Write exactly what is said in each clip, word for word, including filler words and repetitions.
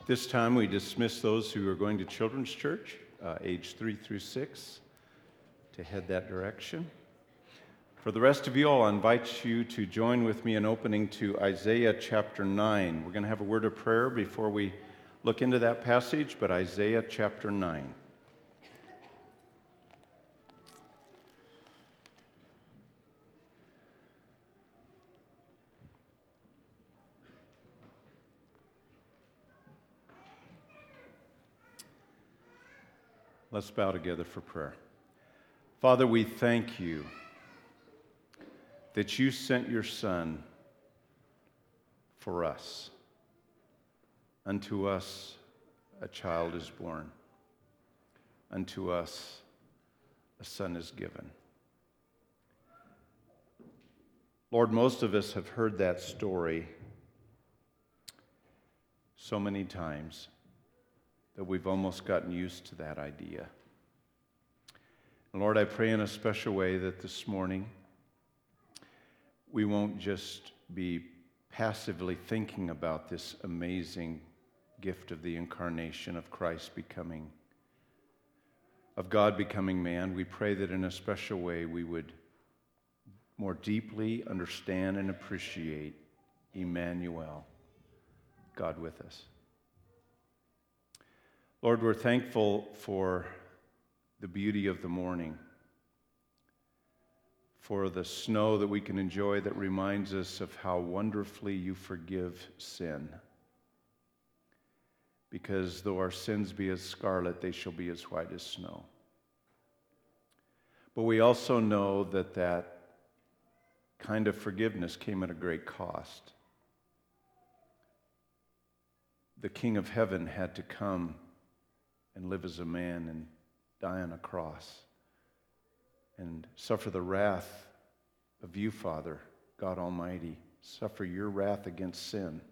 This time we dismiss those who are going to Children's Church, uh, age three through six, to head that direction. For the rest of you, I'll invite you to join with me in opening to Isaiah chapter nine. We're going to have a word of prayer before we look into that passage, but Isaiah chapter nine. Let's bow together for prayer. Father, we thank you that you sent your Son for us. Unto us a child is born. Unto us a son is given. Lord, most of us have heard that story so many times that we've almost gotten used to that idea. And Lord, I pray in a special way that this morning we won't just be passively thinking about this amazing gift of the incarnation of Christ becoming, of God becoming man. We pray that in a special way we would more deeply understand and appreciate Emmanuel, God with us. Lord, we're thankful for the beauty of the morning, for the snow that we can enjoy that reminds us of how wonderfully you forgive sin. Because though our sins be as scarlet, they shall be as white as snow. But we also know that that kind of forgiveness came at a great cost. The King of Heaven had to come and live as a man and die on a cross and suffer the wrath of you, Father, God Almighty, suffer your wrath against sin.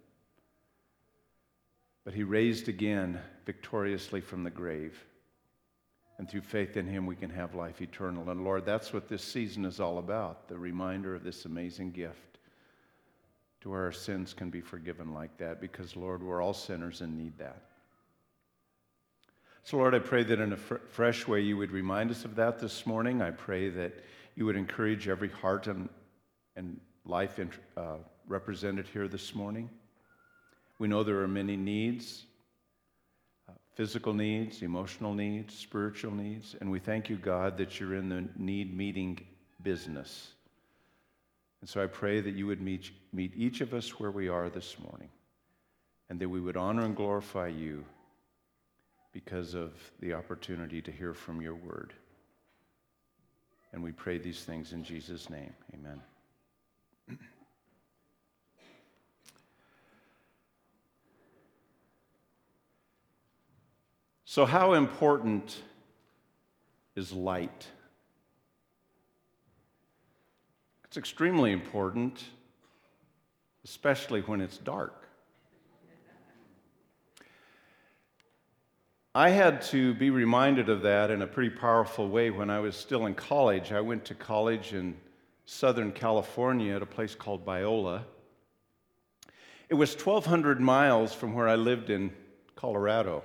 But he raised again victoriously from the grave, and through faith in him we can have life eternal. And Lord, that's what this season is all about, the reminder of this amazing gift to where our sins can be forgiven like that, because Lord, we're all sinners and need that. So, Lord, I pray that in a fr- fresh way you would remind us of that this morning. I pray that you would encourage every heart and, and life in, uh, represented here this morning. We know there are many needs, uh, physical needs, emotional needs, spiritual needs, and we thank you, God, that you're in the need-meeting business. And so I pray that you would meet, meet each of us where we are this morning, and that we would honor and glorify you because of the opportunity to hear from your word. And we pray these things in Jesus' name. Amen. So how important is light? It's extremely important, especially when it's dark. I had to be reminded of that in a pretty powerful way when I was still in college. I went to college in Southern California at a place called Biola. It was twelve hundred miles from where I lived in Colorado.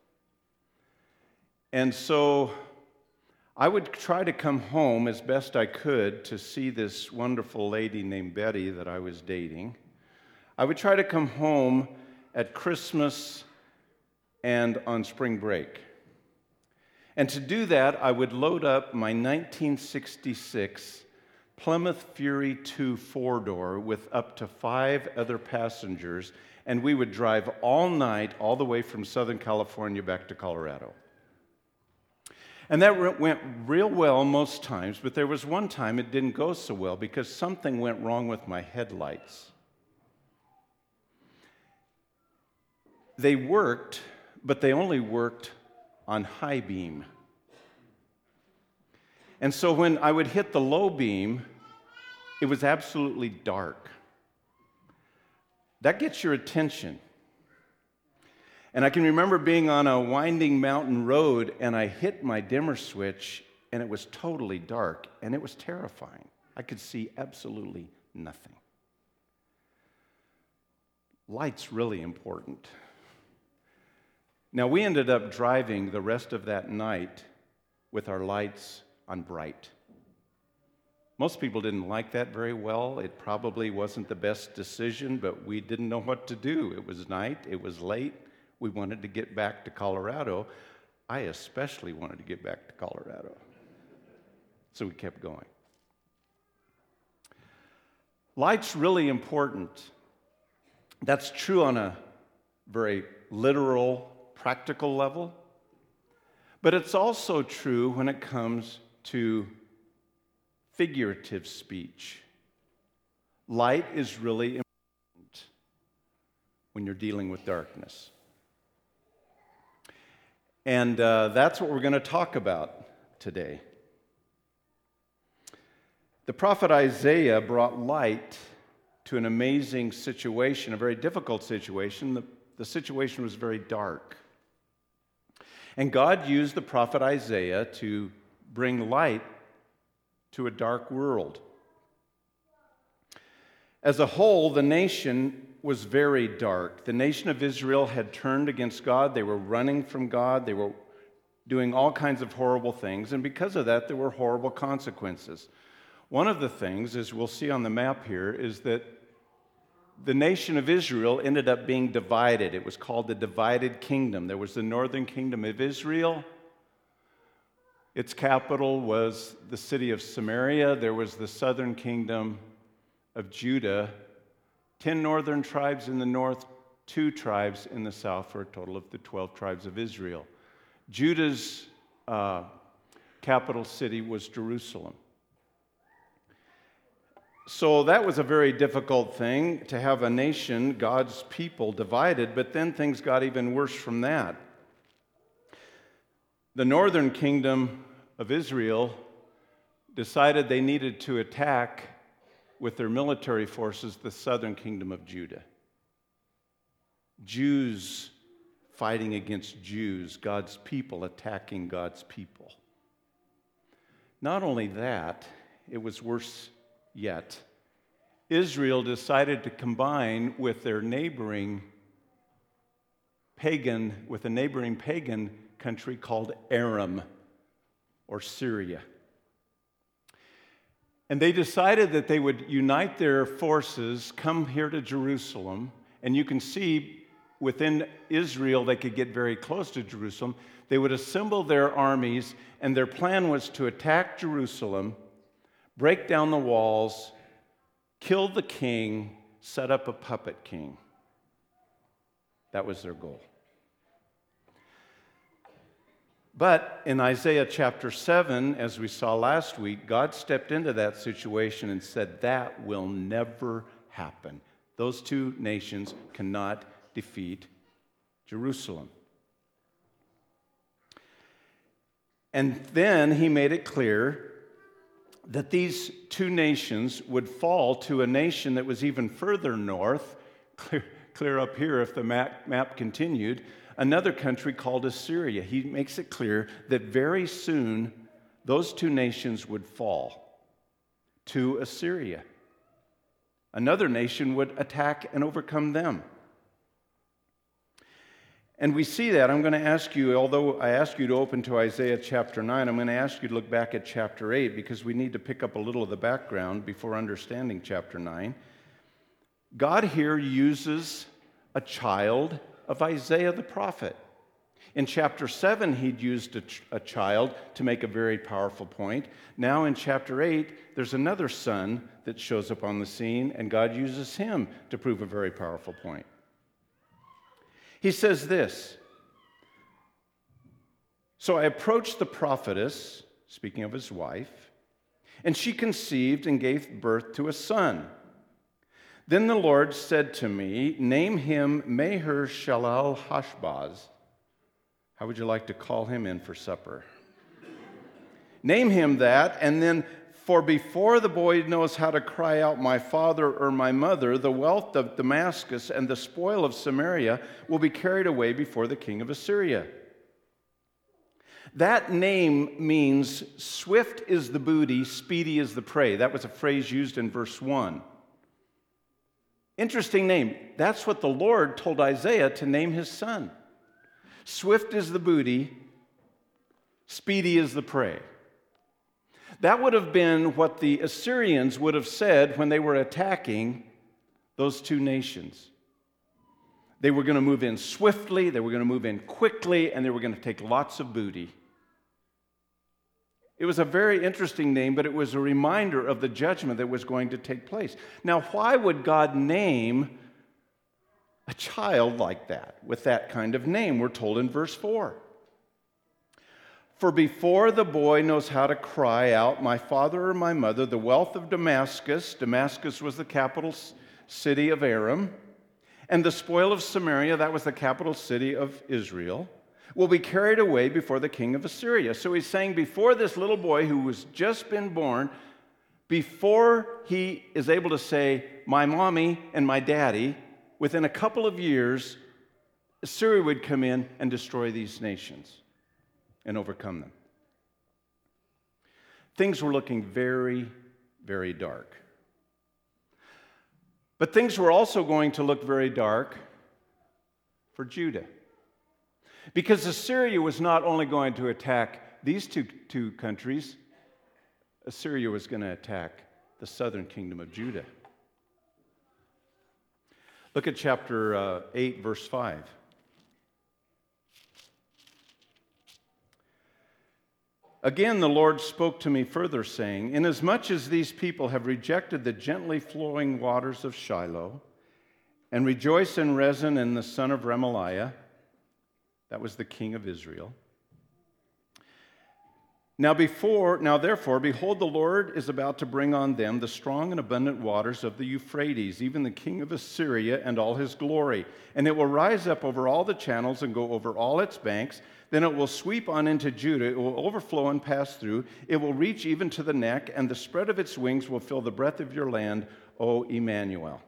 And so I would try to come home as best I could to see this wonderful lady named Betty that I was dating. I would try to come home at Christmas and on spring break. And to do that, I would load up my nineteen sixty-six Plymouth Fury two four-door with up to five other passengers, and we would drive all night all the way from Southern California back to Colorado. And that went real well most times, but there was one time it didn't go so well because something went wrong with my headlights. They worked, but they only worked on high beam. And so when I would hit the low beam, it was absolutely dark. That gets your attention. And I can remember being on a winding mountain road, and I hit my dimmer switch, and it was totally dark, and it was terrifying. I could see absolutely nothing. Light's really important. Now, we ended up driving the rest of that night with our lights on bright. Most people didn't like that very well. It probably wasn't the best decision, but we didn't know what to do. It was night, it was late. We wanted to get back to Colorado. I especially wanted to get back to Colorado. So we kept going. Light's really important. That's true on a very literal, practical level. But it's also true when it comes to figurative speech. Light is really important when you're dealing with darkness. And uh, that's what we're going to talk about today. The prophet Isaiah brought light to an amazing situation, a very difficult situation. The, the situation was very dark. And God used the prophet Isaiah to bring light to a dark world. As a whole, the nation was very dark. The nation of Israel had turned against God. They were running from God. They were doing all kinds of horrible things. And because of that, there were horrible consequences. One of the things, as we'll see on the map here, is that the nation of Israel ended up being divided. It was called the divided kingdom. There was the northern kingdom of Israel. Its capital was the city of Samaria. There was the southern kingdom of Judah. Ten northern tribes in the north, two tribes in the south, for a total of the twelve tribes of Israel. Judah's uh, capital city was Jerusalem. So that was a very difficult thing, to have a nation, God's people, divided, but then things got even worse from that. The northern kingdom of Israel decided they needed to attack with their military forces the southern kingdom of Judah. Jews fighting against Jews, God's people attacking God's people. Not only that, it was worse yet. Israel decided to combine with their neighboring pagan, with a neighboring pagan country called Aram or Syria. And they decided that they would unite their forces, come here to Jerusalem, and you can see within Israel they could get very close to Jerusalem. They would assemble their armies, and their plan was to attack Jerusalem, break down the walls, kill the king, set up a puppet king. That was their goal. But in Isaiah chapter seven, as we saw last week, God stepped into that situation and said, that will never happen. Those two nations cannot defeat Jerusalem. And then he made it clear that these two nations would fall to a nation that was even further north, clear, clear up here if the map, map continued, another country called Assyria. He makes it clear that very soon those two nations would fall to Assyria. Another nation would attack and overcome them. And we see that. I'm going to ask you, although I ask you to open to Isaiah chapter nine, I'm going to ask you to look back at chapter eight because we need to pick up a little of the background before understanding chapter nine. God here uses a child of Isaiah the prophet. In chapter seven, he'd used a, ch- a child to make a very powerful point. Now in chapter eight, there's another son that shows up on the scene, and God uses him to prove a very powerful point. He says this, "So I approached the prophetess," speaking of his wife, "and she conceived and gave birth to a son. Then the Lord said to me, 'Name him Maher-shalal-hash-baz.'" How would you like to call him in for supper? "Name him that, and then, for before the boy knows how to cry out, 'My father,' or 'my mother,' the wealth of Damascus and the spoil of Samaria will be carried away before the king of Assyria." That name means swift is the booty, speedy is the prey. That was a phrase used in verse one. Interesting name. That's what the Lord told Isaiah to name his son. Swift is the booty, speedy is the prey. That would have been what the Assyrians would have said when they were attacking those two nations. They were going to move in swiftly, they were going to move in quickly, and they were going to take lots of booty. It was a very interesting name, but it was a reminder of the judgment that was going to take place. Now, why would God name a child like that, with that kind of name? We're told in verse four. For before the boy knows how to cry out, my father or my mother, the wealth of Damascus, Damascus was the capital city of Aram, and the spoil of Samaria, that was the capital city of Israel, will be carried away before the king of Assyria. So he's saying before this little boy who was just been born, before he is able to say, my mommy and my daddy, within a couple of years, Assyria would come in and destroy these nations and overcome them. Things were looking very, very dark. But things were also going to look very dark for Judah. Because Assyria was not only going to attack these two, two countries, Assyria was going to attack the southern kingdom of Judah. Look at chapter uh, eight, verse five. Again, the Lord spoke to me further, saying, inasmuch as these people have rejected the gently flowing waters of Shiloh, and rejoice in Rezin and the son of Remaliah, that was the king of Israel. Now before, now therefore, behold, the Lord is about to bring on them the strong and abundant waters of the Euphrates, even the king of Assyria and all his glory. And it will rise up over all the channels and go over all its banks. Then it will sweep on into Judah. It will overflow and pass through. It will reach even to the neck, and the spread of its wings will fill the breadth of your land, O Emmanuel.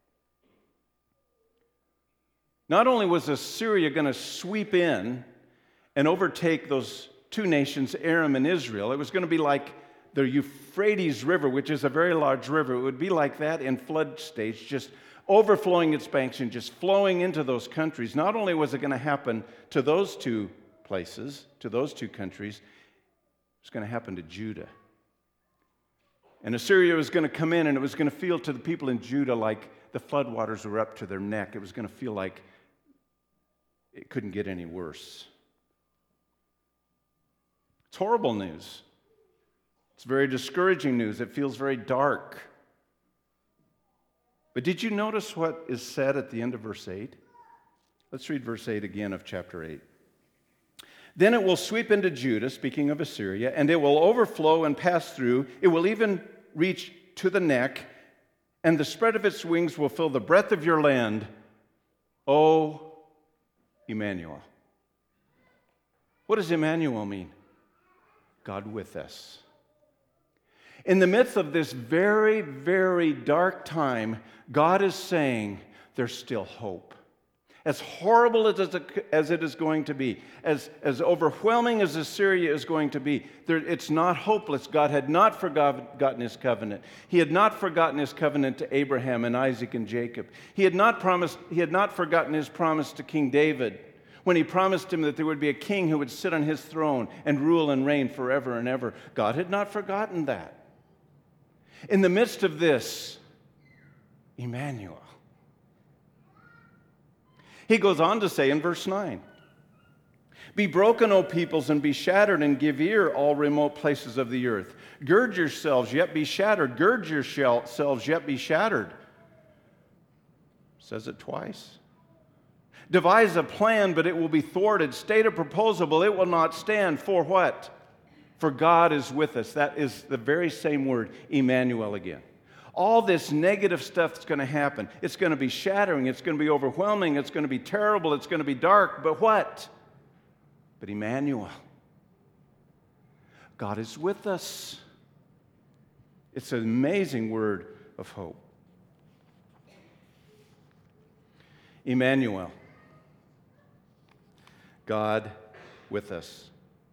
Not only was Assyria going to sweep in and overtake those two nations, Aram and Israel, it was going to be like the Euphrates River, which is a very large river. It would be like that in flood stage, just overflowing its banks and just flowing into those countries. Not only was it going to happen to those two places, to those two countries, it was going to happen to Judah. And Assyria was going to come in, and it was going to feel to the people in Judah like the floodwaters were up to their neck. It was going to feel like it couldn't get any worse. It's horrible news. It's very discouraging news. It feels very dark. But did you notice what is said at the end of verse eight? Let's read verse eight again of chapter eight. Then it will sweep into Judah, speaking of Assyria, and it will overflow and pass through. It will even reach to the neck, and the spread of its wings will fill the breadth of your land, O Emmanuel. What does Emmanuel mean? God with us. In the midst of this very, very dark time, God is saying there's still hope. As horrible as it is going to be, as, as overwhelming as Assyria is going to be, there, it's not hopeless. God had not forgotten his covenant. He had not forgotten his covenant to Abraham and Isaac and Jacob. He had not promised, he had not forgotten his promise to King David when he promised him that there would be a king who would sit on his throne and rule and reign forever and ever. God had not forgotten that. In the midst of this, Emmanuel. He goes on to say in verse nine, be broken, O peoples, and be shattered, and give ear, all remote places of the earth. Gird yourselves, yet be shattered. Gird yourselves, yet be shattered. Says it twice. Devise a plan, but it will be thwarted. State a proposal, but it will not stand. For what? For God is with us. That is the very same word, Emmanuel again. All this negative stuff that's going to happen, it's going to be shattering, it's going to be overwhelming, it's going to be terrible, it's going to be dark, but what? But Emmanuel. God is with us. It's an amazing word of hope. Emmanuel. God with us.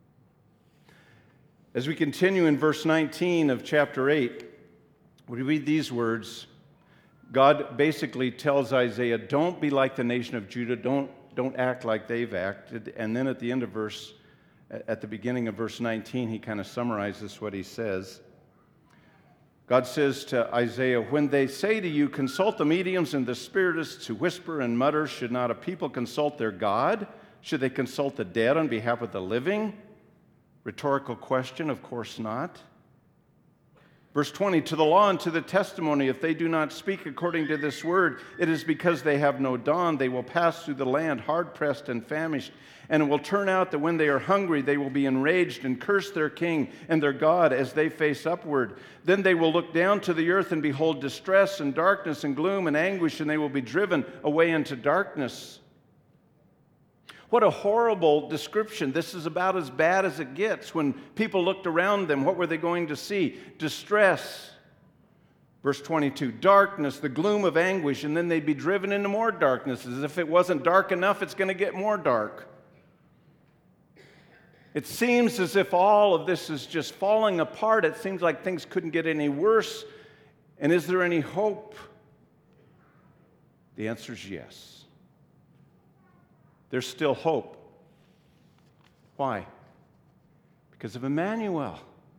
As we continue in verse nineteen of chapter eight, we read these words. God basically tells Isaiah, don't be like the nation of Judah. Don't don't act like they've acted. And then at the end of verse, at the beginning of verse nineteen, he kind of summarizes what he says. God says to Isaiah, when they say to you, consult the mediums and the spiritists who whisper and mutter, should not a people consult their God? Should they consult the dead on behalf of the living? Rhetorical question, of course not. Verse twenty, to the law and to the testimony, if they do not speak according to this word, it is because they have no dawn. They will pass through the land, hard-pressed and famished. And it will turn out that when they are hungry, they will be enraged and curse their king and their God as they face upward. Then they will look down to the earth and behold distress and darkness and gloom and anguish, and they will be driven away into darkness. What a horrible description. This is about as bad as it gets. When people looked around them, what were they going to see? Distress. Verse twenty-two, darkness, the gloom of anguish, and then they'd be driven into more darkness. As if it wasn't dark enough, it's going to get more dark. It seems as if all of this is just falling apart. It seems like things couldn't get any worse. And is there any hope? The answer is yes. There's still hope. Why? Because of Emmanuel.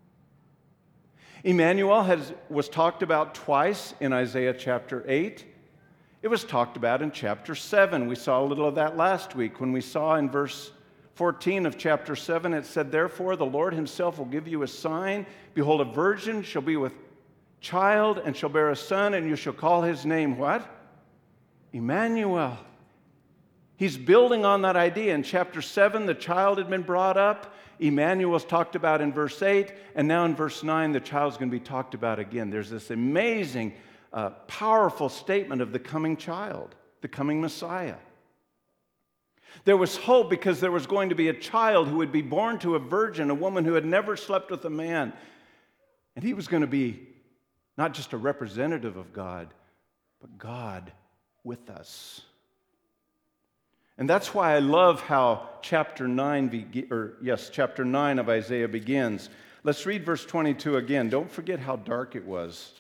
Emmanuel has, was talked about twice in Isaiah chapter eight. It was talked about in chapter seven. We saw a little of that last week when we saw in verse fourteen of chapter seven, it said, therefore the Lord himself will give you a sign. Behold, a virgin shall be with child and shall bear a son, and you shall call his name what? Emmanuel. He's building on that idea. In chapter seven, the child had been brought up. Emmanuel's talked about in verse eight. And now in verse nine, the child's going to be talked about again. There's this amazing, uh, powerful statement of the coming child, the coming Messiah. There was hope because there was going to be a child who would be born to a virgin, a woman who had never slept with a man. And he was going to be not just a representative of God, but God with us. And that's why I love how chapter nine, be- or yes, chapter nine of Isaiah begins. Let's read verse twenty-two again. Don't forget how dark it was.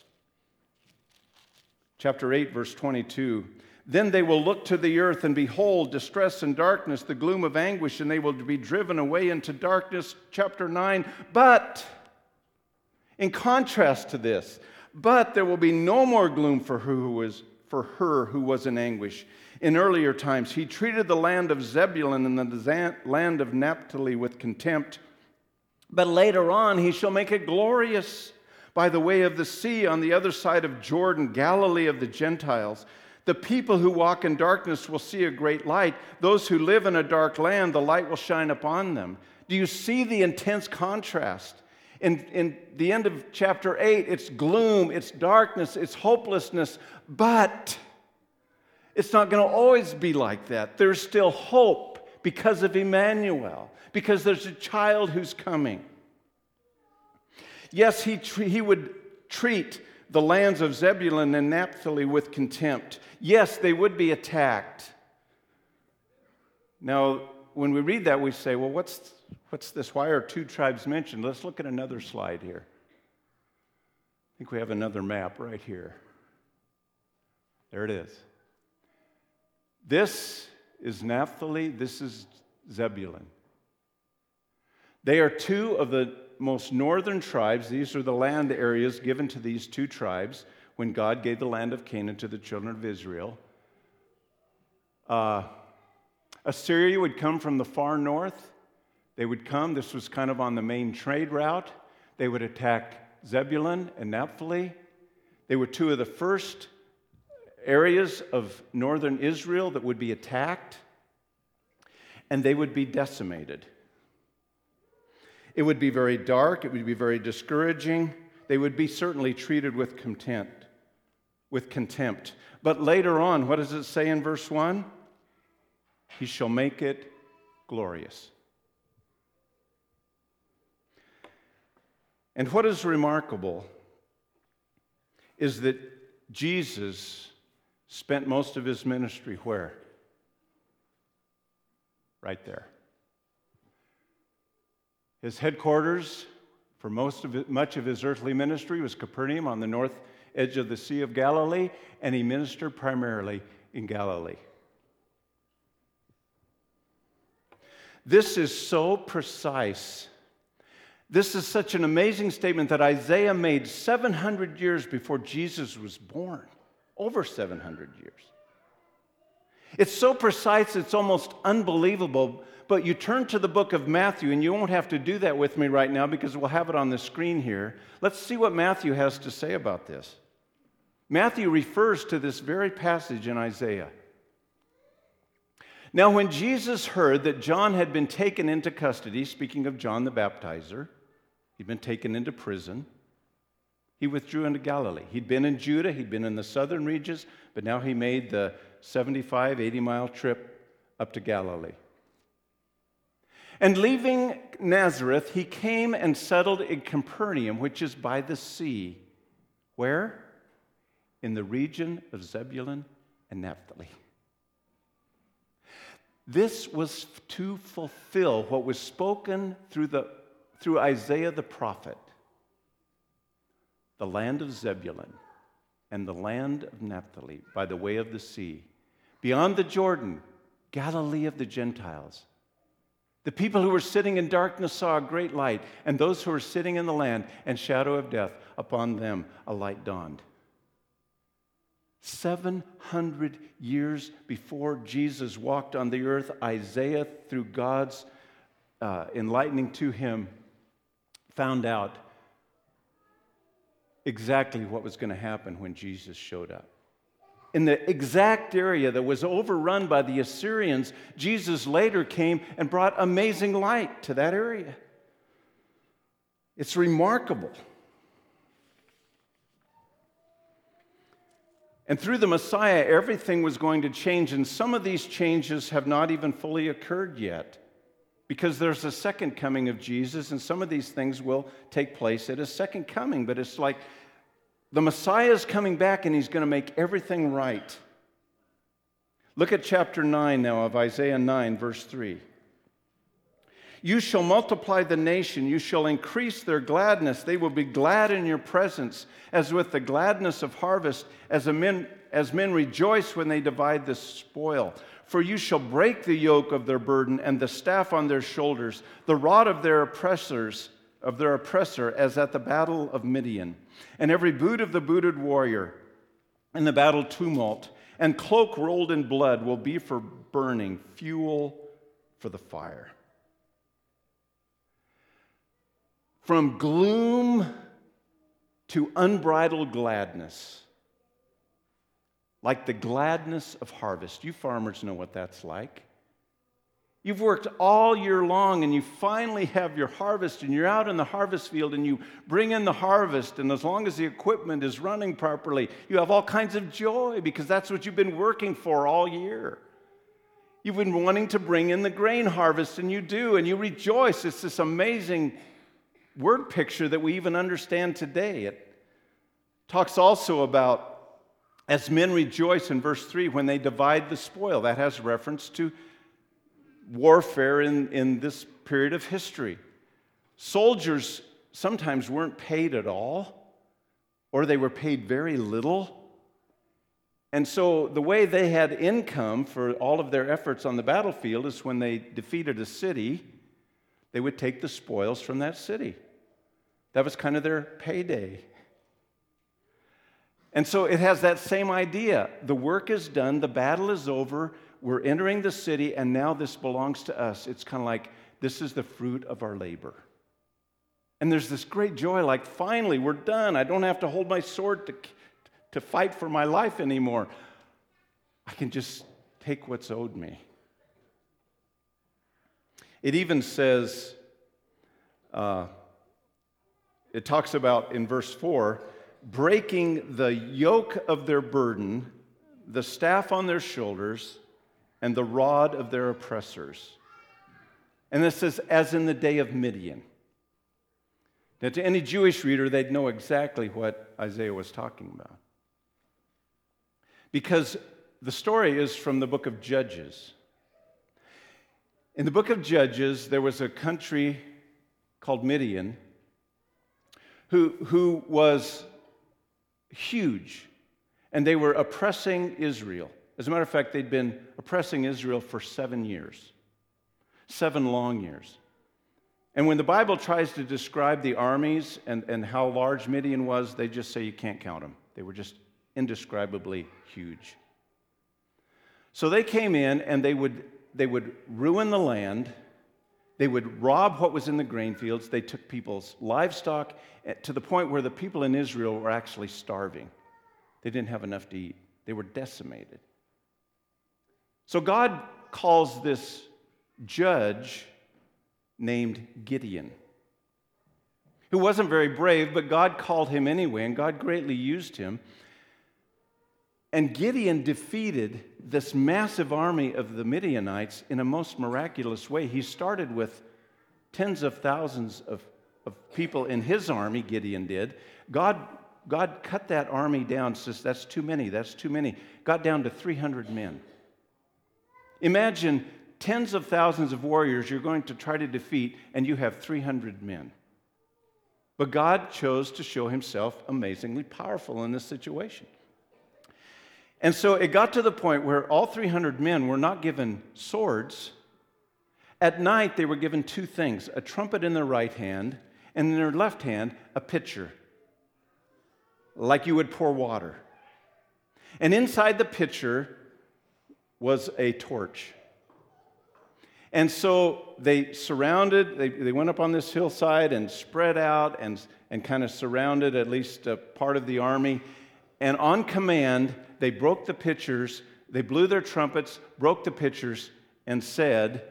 Chapter eight, verse twenty-two. Then they will look to the earth and behold distress and darkness, the gloom of anguish, and they will be driven away into darkness. Chapter nine. But, in contrast to this, but there will be no more gloom for her who was, for her who was in anguish. In earlier times, he treated the land of Zebulun and the land of Naphtali with contempt. But later on, he shall make it glorious by the way of the sea on the other side of Jordan, Galilee of the Gentiles. The people who walk in darkness will see a great light. Those who live in a dark land, the light will shine upon them. Do you see the intense contrast? In, in the end of chapter eight, it's gloom, it's darkness, it's hopelessness, but it's not going to always be like that. There's still hope because of Emmanuel, because there's a child who's coming. Yes, he, tre- he would treat the lands of Zebulun and Naphtali with contempt. Yes, they would be attacked. Now, when we read that, we say, well, what's, what's this? Why are two tribes mentioned? Let's look at another slide here. I think we have another map right here. There it is. This is Naphtali, this is Zebulun. They are two of the most northern tribes. These are the land areas given to these two tribes when God gave the land of Canaan to the children of Israel. Uh, Assyria would come from the far north. They would come, this was kind of on the main trade route. They would attack Zebulun and Naphtali. They were two of the first areas of northern Israel that would be attacked, and they would be decimated. It would be very dark, it would be very discouraging. They would be certainly treated with contempt, with contempt. But later on, what does it say in verse one? He shall make it glorious. And what is remarkable is that Jesus spent most of his ministry where? Right there. His headquarters for most of it, much of his earthly ministry was Capernaum on the north edge of the Sea of Galilee, and he ministered primarily in Galilee. This is so precise. This is such an amazing statement that Isaiah made seven hundred years before Jesus was born. Over seven hundred years. It's so precise, it's almost unbelievable. But you turn to the book of Matthew, and you won't have to do that with me right now because we'll have it on the screen here. Let's see what Matthew has to say about this. Matthew refers to this very passage in Isaiah. Now, when Jesus heard that John had been taken into custody, speaking of John the Baptizer, he'd been taken into prison, he withdrew into Galilee. He'd been in Judah, he'd been in the southern regions, but now he made the seventy-five, eighty mile trip up to Galilee. And leaving Nazareth, he came and settled in Capernaum, which is by the sea. Where? In the region of Zebulun and Naphtali. This was to fulfill what was spoken through, the, through Isaiah the prophet. The land of Zebulun and the land of Naphtali by the way of the sea. Beyond the Jordan, Galilee of the Gentiles. The people who were sitting in darkness saw a great light, and those who were sitting in the land and shadow of death, upon them a light dawned. Seven hundred years before Jesus walked on the earth, Isaiah, through God's uh, enlightening to him, found out exactly what was going to happen when Jesus showed up. In the exact area that was overrun by the Assyrians, Jesus later came and brought amazing light to that area. It's remarkable. And through the Messiah, everything was going to change, and some of these changes have not even fully occurred yet, because there's a second coming of Jesus, and some of these things will take place at his second coming, but it's like the Messiah is coming back and he's going to make everything right. Look at chapter nine now of Isaiah nine, verse three. You shall multiply the nation, you shall increase their gladness. They will be glad in your presence, as with the gladness of harvest, as, a men, as men rejoice when they divide the spoil. For you shall break the yoke of their burden and the staff on their shoulders, the rod of their oppressors, of their oppressor, as at the battle of Midian. And every boot of the booted warrior in the battle tumult, and cloak rolled in blood will be for burning, fuel for the fire. From gloom to unbridled gladness, like the gladness of harvest. You farmers know what that's like. You've worked all year long and you finally have your harvest, and you're out in the harvest field and you bring in the harvest, and as long as the equipment is running properly, you have all kinds of joy because that's what you've been working for all year. You've been wanting to bring in the grain harvest, and you do, and you rejoice. It's this amazing word picture that we even understand today. It talks also about, as men rejoice in verse three, when they divide the spoil. That has reference to warfare in, in this period of history. Soldiers sometimes weren't paid at all, or they were paid very little. And so the way they had income for all of their efforts on the battlefield is when they defeated a city, they would take the spoils from that city. That was kind of their payday. And so it has that same idea. The work is done, the battle is over, we're entering the city, and now this belongs to us. It's kind of like, this is the fruit of our labor. And there's this great joy, like, finally, we're done. I don't have to hold my sword to, to fight for my life anymore. I can just take what's owed me. It even says, uh, it talks about in verse four, breaking the yoke of their burden, the staff on their shoulders, and the rod of their oppressors. And this says, as in the day of Midian. Now, to any Jewish reader, they'd know exactly what Isaiah was talking about. Because the story is from the book of Judges. In the book of Judges, there was a country called Midian who, who was huge, and they were oppressing Israel. As a matter of fact, they'd been oppressing Israel for seven years. Seven long years. And when the Bible tries to describe the armies and, and how large Midian was, they just say you can't count them. They were just indescribably huge. So they came in and they would, they would ruin the land. They would rob what was in the grain fields. They took people's livestock to the point where the people in Israel were actually starving. They didn't have enough to eat. They were decimated. So God calls this judge named Gideon, who wasn't very brave, but God called him anyway, and God greatly used him. And Gideon defeated this massive army of the Midianites in a most miraculous way. He started with tens of thousands of, of people in his army, Gideon did. God, God cut that army down, says that's too many, that's too many. Got down to three hundred men. Imagine tens of thousands of warriors you're going to try to defeat, and you have three hundred men. But God chose to show himself amazingly powerful in this situation. And so it got to the point where all three hundred men were not given swords. At night, they were given two things, a trumpet in their right hand, and in their left hand, a pitcher, like you would pour water. And inside the pitcher was a torch. And so they surrounded, they, they went up on this hillside and spread out and, and kind of surrounded at least a part of the army. And on command, they broke the pitchers, they blew their trumpets, broke the pitchers, and said,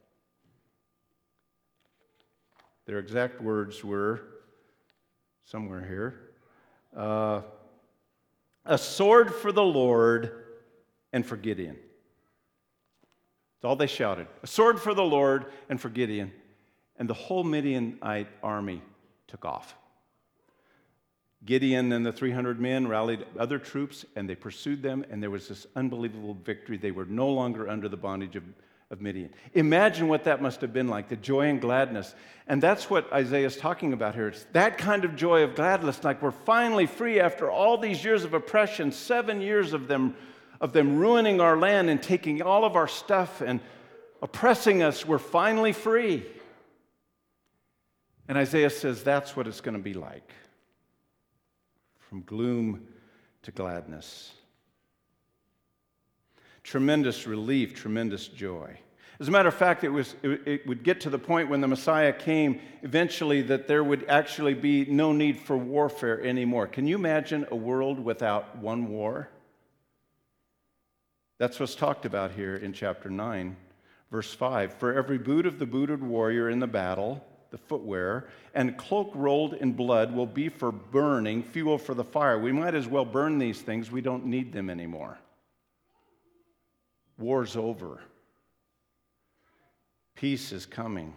their exact words were, somewhere here, uh, a sword for the Lord and for Gideon. That's all they shouted. A sword for the Lord and for Gideon. And the whole Midianite army took off. Gideon and the three hundred men rallied other troops, and they pursued them, and there was this unbelievable victory. They were no longer under the bondage of, of Midian. Imagine what that must have been like, the joy and gladness. And that's what Isaiah is talking about here. It's that kind of joy of gladness, like we're finally free after all these years of oppression, seven years of them, of them ruining our land and taking all of our stuff and oppressing us. We're finally free. And Isaiah says that's what it's going to be like. From gloom to gladness. Tremendous relief, tremendous joy. As a matter of fact, it, was, it, it would get to the point when the Messiah came eventually that there would actually be no need for warfare anymore. Can you imagine a world without one war? That's what's talked about here in chapter nine, verse five. For every boot of the booted warrior in the battle, the footwear, and cloak rolled in blood will be for burning, fuel for the fire. We might as well burn these things. We don't need them anymore. War's over. Peace is coming.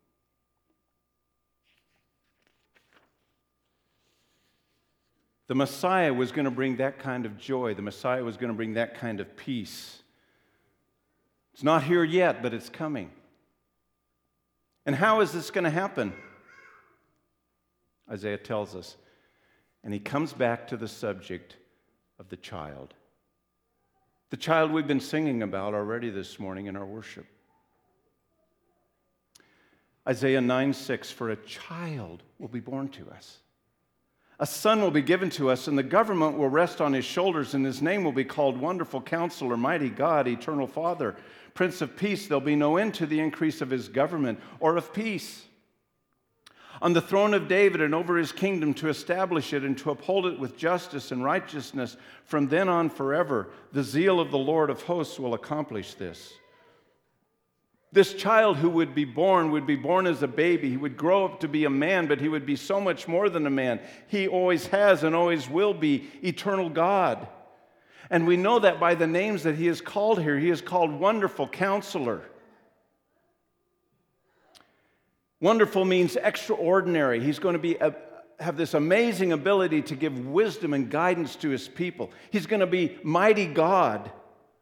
The Messiah was going to bring that kind of joy. The Messiah was going to bring that kind of peace. It's not here yet, but it's coming. And how is this going to happen? Isaiah tells us. And he comes back to the subject of the child. The child we've been singing about already this morning in our worship. Isaiah nine six, for a child will be born to us. A son will be given to us, and the government will rest on his shoulders, and his name will be called Wonderful Counselor, Mighty God, Eternal Father, Prince of Peace. There'll be no end to the increase of his government or of peace. On the throne of David and over his kingdom, to establish it and to uphold it with justice and righteousness from then on forever. The zeal of the Lord of hosts will accomplish this. This child who would be born would be born as a baby. He would grow up to be a man, but he would be so much more than a man. He always has and always will be eternal God. And we know that by the names that he is called here. He is called Wonderful Counselor. Wonderful means extraordinary. He's going to be a, have this amazing ability to give wisdom and guidance to his people. He's going to be Mighty God.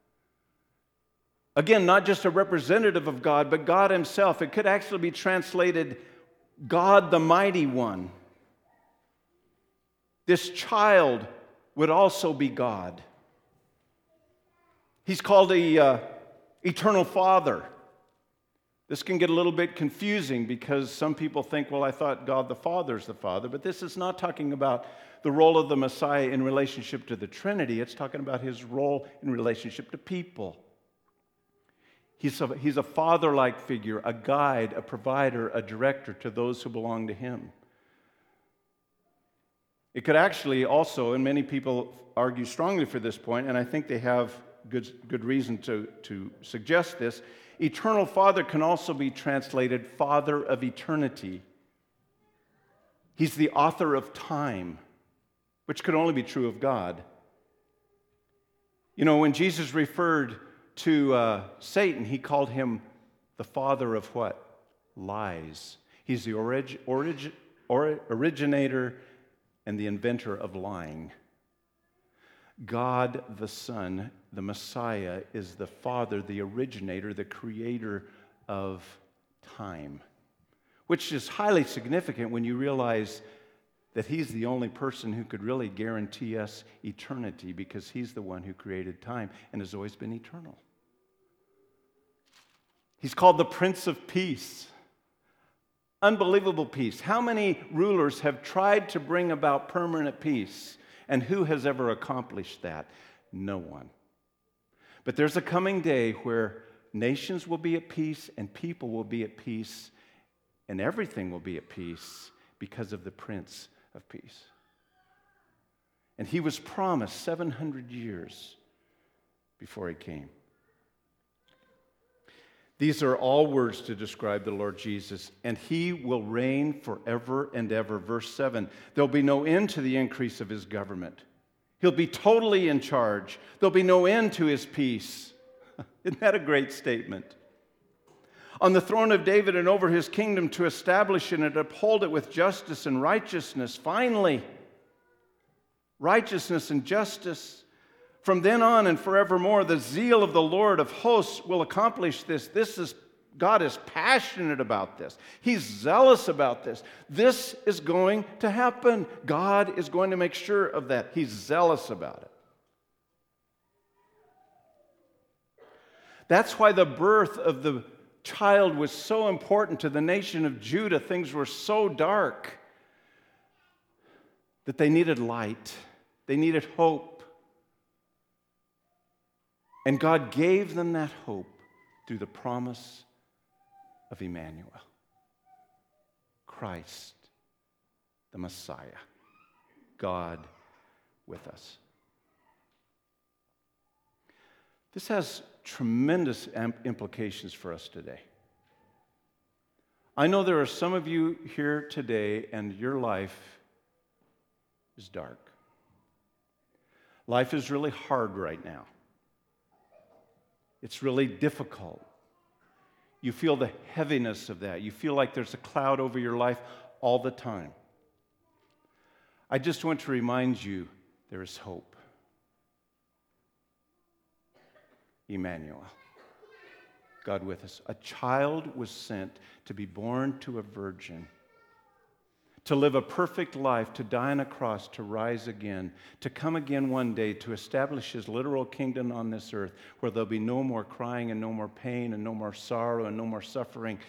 Again, not just a representative of God, but God himself. It could actually be translated God the Mighty One. This child would also be God. He's called the uh, Eternal Father. This can get a little bit confusing because some people think, well, I thought God the Father is the Father, but this is not talking about the role of the Messiah in relationship to the Trinity. It's talking about his role in relationship to people. He's a, he's a father-like figure, a guide, a provider, a director to those who belong to him. It could actually also, and many people argue strongly for this point, and I think they have good, good reason to, to suggest this, eternal Father can also be translated Father of eternity. He's the author of time, which could only be true of God. You know, when Jesus referred to uh, Satan, he called him the father of what? Lies. He's the orig- orig- or- originator and the inventor of lying. God the Son, the Messiah, is the Father, the originator, the creator of time, which is highly significant when you realize that he's the only person who could really guarantee us eternity because he's the one who created time and has always been eternal. He's called the Prince of Peace. Unbelievable peace. How many rulers have tried to bring about permanent peace? And who has ever accomplished that? No one. But there's a coming day where nations will be at peace and people will be at peace and everything will be at peace because of the Prince of Peace. And he was promised seven hundred years before he came. These are all words to describe the Lord Jesus, and he will reign forever and ever. Verse seven, there'll be no end to the increase of his government. He'll be totally in charge. There'll be no end to his peace. Isn't that a great statement? On the throne of David and over his kingdom to establish it and uphold it with justice and righteousness. Finally, righteousness and justice. From then on and forevermore, the zeal of the Lord of hosts will accomplish this. This is, God is passionate about this. He's zealous about this. This is going to happen. God is going to make sure of that. He's zealous about it. That's why the birth of the child was so important to the nation of Judah. Things were so dark that they needed light. They needed hope. And God gave them that hope through the promise of Emmanuel, Christ, the Messiah, God with us. This has tremendous implications for us today. I know there are some of you here today and your life is dark. Life is really hard right now. It's really difficult. You feel the heaviness of that. You feel like there's a cloud over your life all the time. I just want to remind you there is hope. Emmanuel, God with us. A child was sent to be born to a virgin, to live a perfect life, to die on a cross, to rise again, to come again one day, to establish his literal kingdom on this earth, where there'll be no more crying and no more pain and no more sorrow and no more suffering.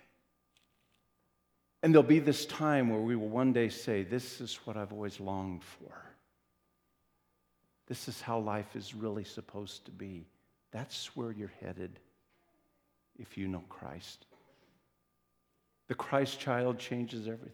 And there'll be this time where we will one day say, this is what I've always longed for. This is how life is really supposed to be. That's where you're headed if you know Christ. The Christ child changes everything.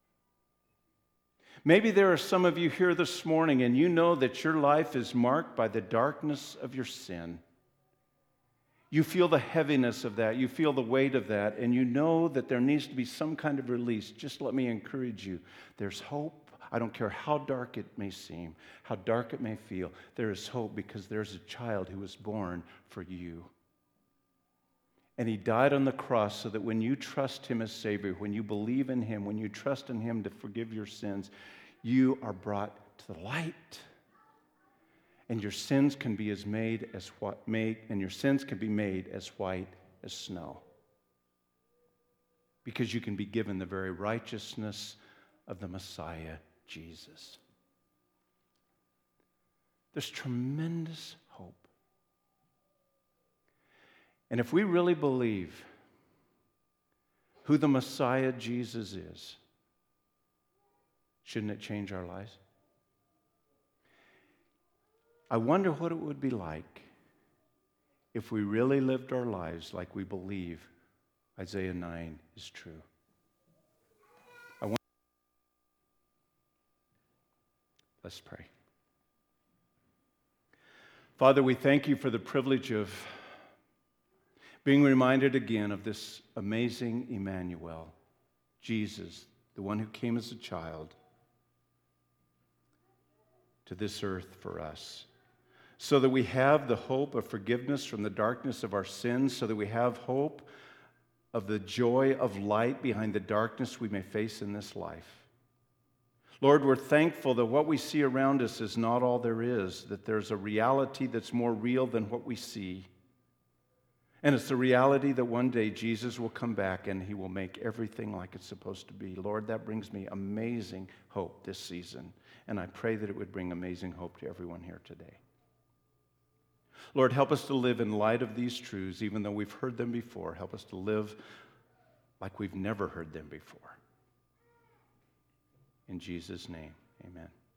Maybe there are some of you here this morning and you know that your life is marked by the darkness of your sin. You feel the heaviness of that. You feel the weight of that. And you know that there needs to be some kind of release. Just let me encourage you. There's hope. I don't care how dark it may seem, how dark it may feel. There is hope because there's a child who was born for you. And he died on the cross so that when you trust him as Savior, when you believe in him, when you trust in him to forgive your sins, you are brought to the light. And your sins can be as made as what made, and your sins can be made as white as snow. Because you can be given the very righteousness of the Messiah, Jesus. There's tremendous hope. And if we really believe who the Messiah Jesus is, shouldn't it change our lives? I wonder what it would be like if we really lived our lives like we believe Isaiah nine is true. I wonder. Let's pray. Father, we thank you for the privilege of being reminded again of this amazing Emmanuel, Jesus, the one who came as a child to this earth for us, so that we have the hope of forgiveness from the darkness of our sins, so that we have hope of the joy of light behind the darkness we may face in this life. Lord, we're thankful that what we see around us is not all there is, that there's a reality that's more real than what we see. And it's the reality that one day Jesus will come back and he will make everything like it's supposed to be. Lord, that brings me amazing hope this season. And I pray that it would bring amazing hope to everyone here today. Lord, help us to live in light of these truths, even though we've heard them before. Help us to live like we've never heard them before. In Jesus' name, amen.